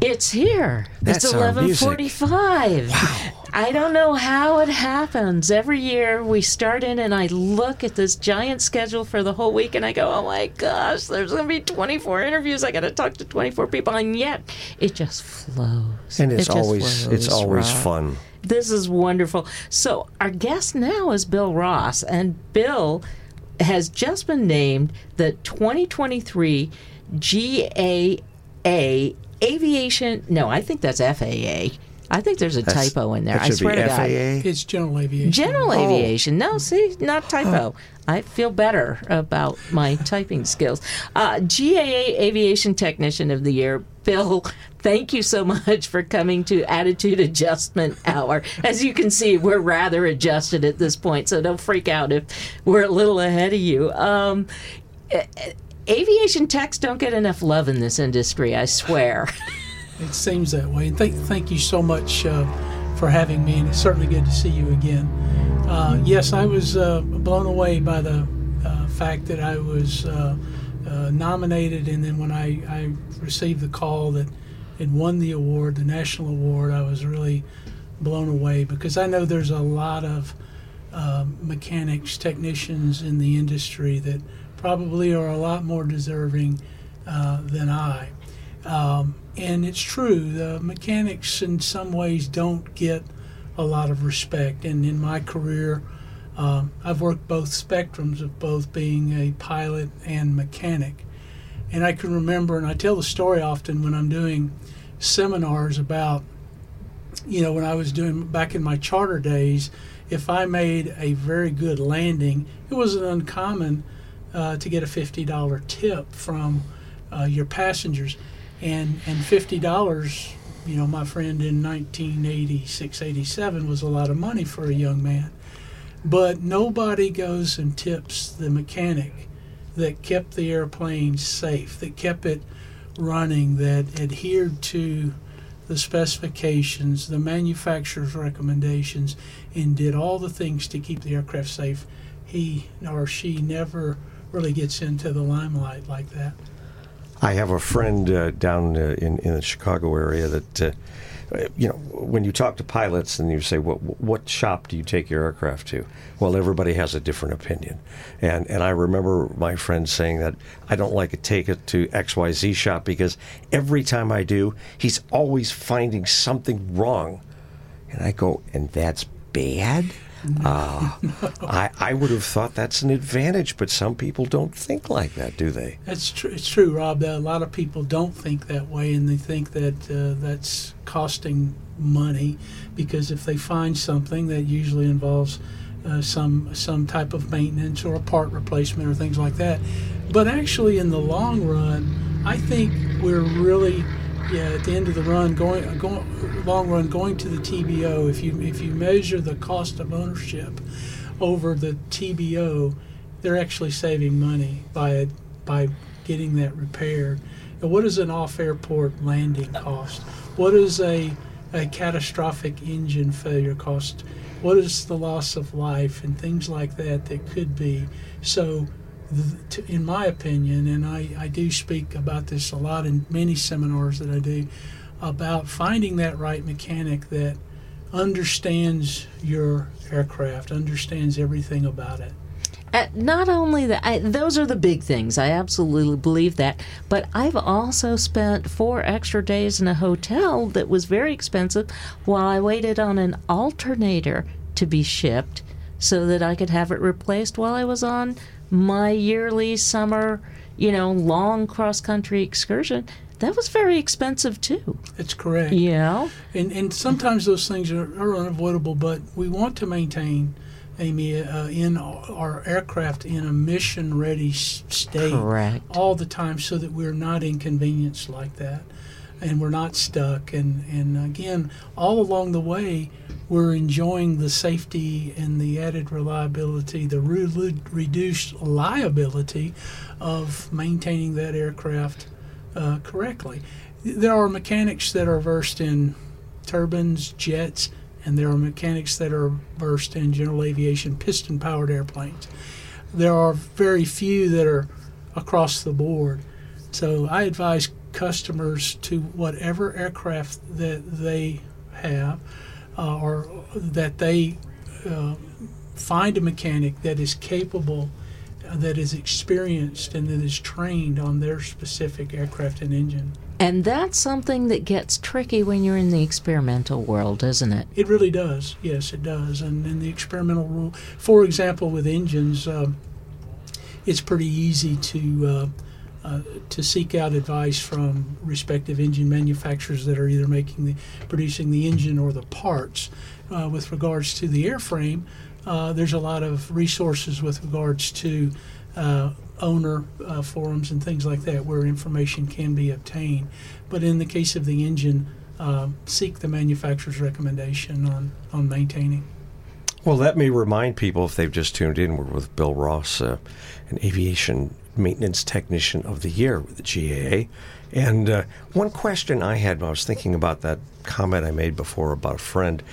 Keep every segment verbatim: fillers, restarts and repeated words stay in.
It's here. That's it's our eleven forty-five. Wow. I don't know how it happens. Every year we start in and I look at this giant schedule for the whole week and I go, oh my gosh, there's going to be twenty-four interviews. I got to talk to twenty-four people. And yet it just flows. And it's it always flows, it's always Rob. fun. This is wonderful. So our guest now is Bill Ross. And Bill has just been named the twenty twenty-three G A A Aviation, no, I think that's F A A. I think there's a That's, typo in there. That I should swear be to God. F A A? It's general aviation. General Oh. aviation. No, see, not typo. I feel better about my typing skills. Uh, G A A Aviation Technician of the Year. Bill, thank you so much for coming to Attitude Adjustment Hour. As you can see, we're rather adjusted at this point, so don't freak out if we're a little ahead of you. Um, aviation techs don't get enough love in this industry, I swear. It seems that way. And thank, thank you so much uh, for having me, and it's certainly good to see you again. Uh, yes, I was uh, blown away by the uh, fact that I was uh, uh, nominated, and then when I, I received the call that it won the award, the national award, I was really blown away because I know there's a lot of uh, mechanics, technicians in the industry that probably are a lot more deserving uh, than I. Um, and it's true, the mechanics in some ways don't get a lot of respect. And in my career, um, I've worked both spectrums of both being a pilot and mechanic. And I can remember, and I tell the story often when I'm doing seminars about, you know, when I was doing back in my charter days, if I made a very good landing, it wasn't uncommon uh, to get a fifty dollars tip from uh, your passengers. And and fifty dollars, you know, my friend, in nineteen eighty-six, eighty-seven was a lot of money for a young man. But nobody goes and tips the mechanic that kept the airplane safe, that kept it running, that adhered to the specifications, the manufacturer's recommendations, and did all the things to keep the aircraft safe. He or she never really gets into the limelight like that. I have a friend uh, down uh, in, in the Chicago area that, uh, you know, when you talk to pilots and you say, what what shop do you take your aircraft to? Well, everybody has a different opinion. And and I remember my friend saying that I don't like to take it to X Y Z shop because every time I do, he's always finding something wrong. And I go, and that's bad? Uh, I, I would have thought that's an advantage, but some people don't think like that, do they? That's true. It's true, Rob. That a lot of people don't think that way, and they think that uh, that's costing money because if they find something that usually involves uh, some some type of maintenance or a part replacement or things like that. But actually, in the long run, I think we're really yeah, at the end of the run, going, going long run, going to the T B O. If you if you measure the cost of ownership over the T B O, they're actually saving money by by getting that repaired. And what does an off-airport landing cost? What is a a catastrophic engine failure cost? What is the loss of life and things like that that could be? So, th- in my opinion, and I, I do speak about this a lot in many seminars that I do, about finding that right mechanic that understands your aircraft, understands everything about it. Uh, not only that, I, those are the big things. I absolutely believe that. But I've also spent four extra days in a hotel that was very expensive while I waited on an alternator to be shipped so that I could have it replaced while I was on my yearly summer, you know, long cross-country excursion. That was very expensive, too. That's correct. Yeah. And, and sometimes those things are, are unavoidable, but we want to maintain, Amy, uh, in our aircraft in a mission-ready state Correct. all the time so that we're not inconvenienced like that and we're not stuck. And, and again, all along the way, we're enjoying the safety and the added reliability, the re- reduced liability of maintaining that aircraft uh, correctly. There are mechanics that are versed in turbines, jets, and there are mechanics that are versed in general aviation piston-powered airplanes. There are very few that are across the board. So I advise customers to whatever aircraft that they have, uh, or that they uh, find a mechanic that is capable, uh, that is experienced, and that is trained on their specific aircraft and engine. And that's something that gets tricky when you're in the experimental world, doesn't it? It really does. Yes, it does. And in the experimental rule, for example, with engines, um, it's pretty easy to uh, uh, to seek out advice from respective engine manufacturers that are either making the producing the engine or the parts. Uh, with regards to the airframe, uh, there's a lot of resources with regards to uh, owner uh, forums and things like that where information can be obtained. But in the case of the engine, uh, seek the manufacturer's recommendation on, on maintaining. Well, let me remind people, if they've just tuned in, we're with Bill Ross, uh, an aviation maintenance technician of the year with the G A A. And uh, one question I had when I was thinking about that comment I made before about a friend,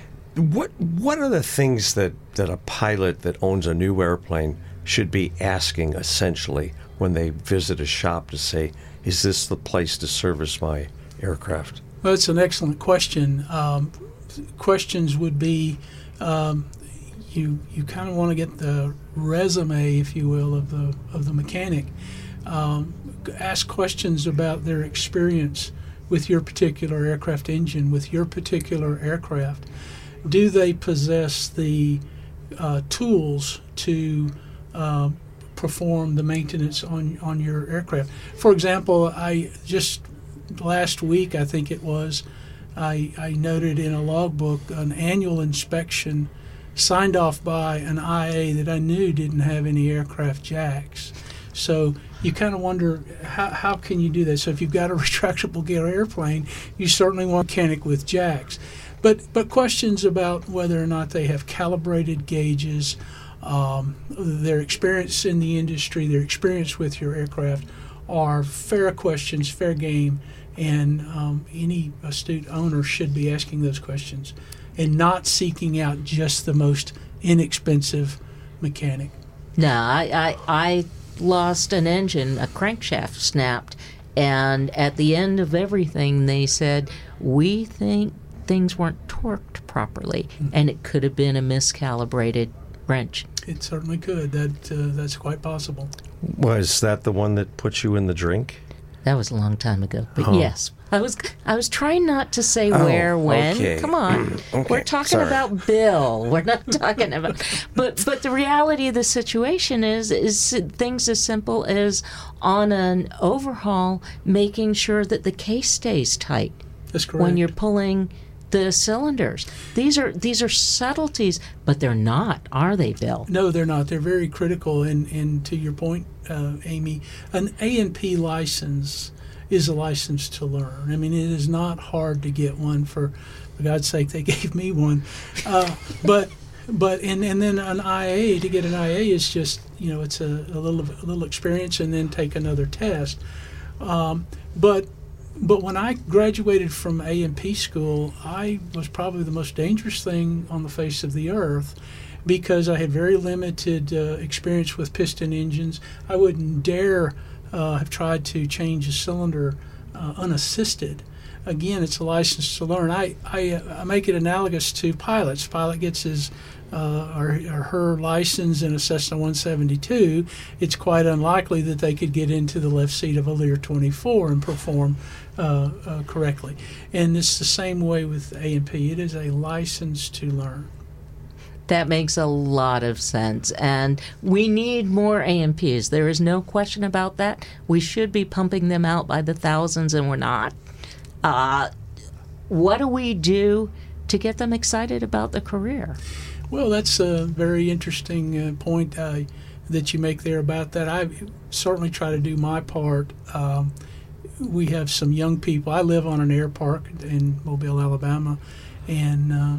what what are the things that, that a pilot that owns a new airplane should be asking essentially when they visit a shop to say, is this the place to service my aircraft? Well, that's an excellent question. Um, questions would be, um, you you kind of want to get the resume, if you will, of the of the mechanic. Um, ask questions about their experience with your particular aircraft engine, with your particular aircraft. Do they possess the uh, tools to uh, perform the maintenance on, on your aircraft? For example, I just last week, I think it was, I, I noted in a logbook an annual inspection signed off by an I A that I knew didn't have any aircraft jacks. So you kind of wonder, how, how can you do that? So if you've got a retractable gear airplane, you certainly want a mechanic with jacks. But but questions about whether or not they have calibrated gauges, um, their experience in the industry, their experience with your aircraft are fair questions, fair game, and um, any astute owner should be asking those questions and not seeking out just the most inexpensive mechanic. No, I, I, I lost an engine, a crankshaft snapped, and at the end of everything they said, we think things weren't torqued properly, mm-hmm. and it could have been a miscalibrated wrench. It certainly could. That uh, that's quite possible. Was that the one that put you in the drink? That was a long time ago, but oh. yes. I was I was trying not to say oh, where, when. Okay. Come on. okay. We're talking Sorry. about Bill. We're not talking about... But but the reality of the situation is, is things as simple as on an overhaul, making sure that the case stays tight. That's correct. When you're pulling the cylinders. These are these are subtleties, but they're not, are they, Bill? No, they're not. They're very critical. And, and to your point, uh, Amy, an A and P license is a license to learn. I mean, it is not hard to get one. For, for God's sake, they gave me one. Uh, but but and, and then an I A, to get an I A is just, you know, it's a, a little a little experience and then take another test. Um, but But when I graduated from A and P school, I was probably the most dangerous thing on the face of the earth because I had very limited uh, experience with piston engines. I wouldn't dare uh, have tried to change a cylinder uh, unassisted. Again, it's a license to learn. I, I, uh, I make it analogous to pilots. Pilot gets his uh, or, or her license in a Cessna one seventy-two. It's quite unlikely that they could get into the left seat of a Lear twenty-four and perform uh, uh, correctly. And it's the same way with A and P. It is a license to learn. That makes a lot of sense, and we need more A and Ps. There is no question about that. We should be pumping them out by the thousands, and we're not. Uh, what do we do to get them excited about the career? Well, that's a very interesting uh, point uh, that you make there about that. I certainly try to do my part. Um, we have some young people. I live on an air park in Mobile, Alabama, and uh,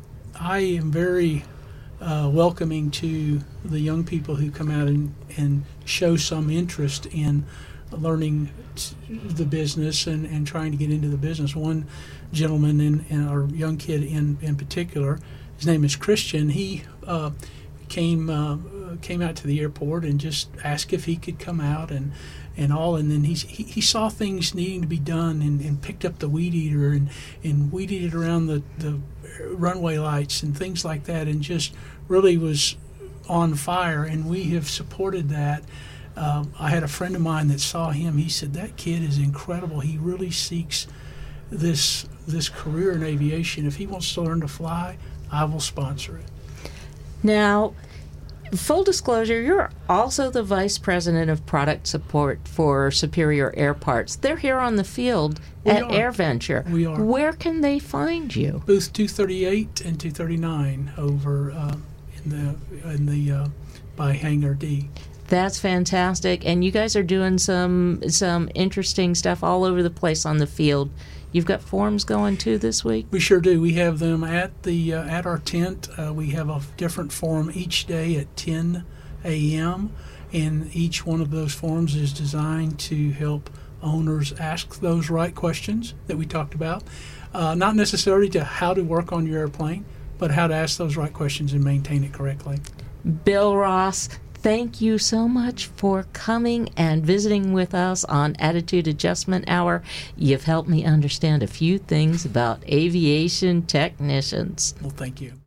I am very uh, welcoming to the young people who come out and, and show some interest in learning the business and, and trying to get into the business. One gentleman, in, in our young kid in, in particular, his name is Christian. He uh, came uh, came out to the airport and just asked if he could come out and and all. And then he's, he he saw things needing to be done, and, and picked up the weed eater and and weeded it around the the runway lights and things like that, and just really was on fire. And we have supported that. Um, I had a friend of mine that saw him. He said, that kid is incredible. He really seeks this this career in aviation. If he wants to learn to fly, I will sponsor it. Now, full disclosure, you're also the Vice President of Product Support for Superior Air Parts. They're here on the field We at are. AirVenture. We are. Where can they find you? Booth two thirty-eight and two thirty-nine over uh, in the in the uh, by Hangar D. That's fantastic. And you guys are doing some some interesting stuff all over the place on the field. You've got forums going too this week? We sure do. We have them at the uh, at our tent. Uh, we have a different forum each day at ten a.m. and each one of those forums is designed to help owners ask those right questions that we talked about. Uh, not necessarily to how to work on your airplane, but how to ask those right questions and maintain it correctly. Bill Ross, thank you so much for coming and visiting with us on Attitude Adjustment Hour. You've helped me understand a few things about aviation technicians. Well, thank you.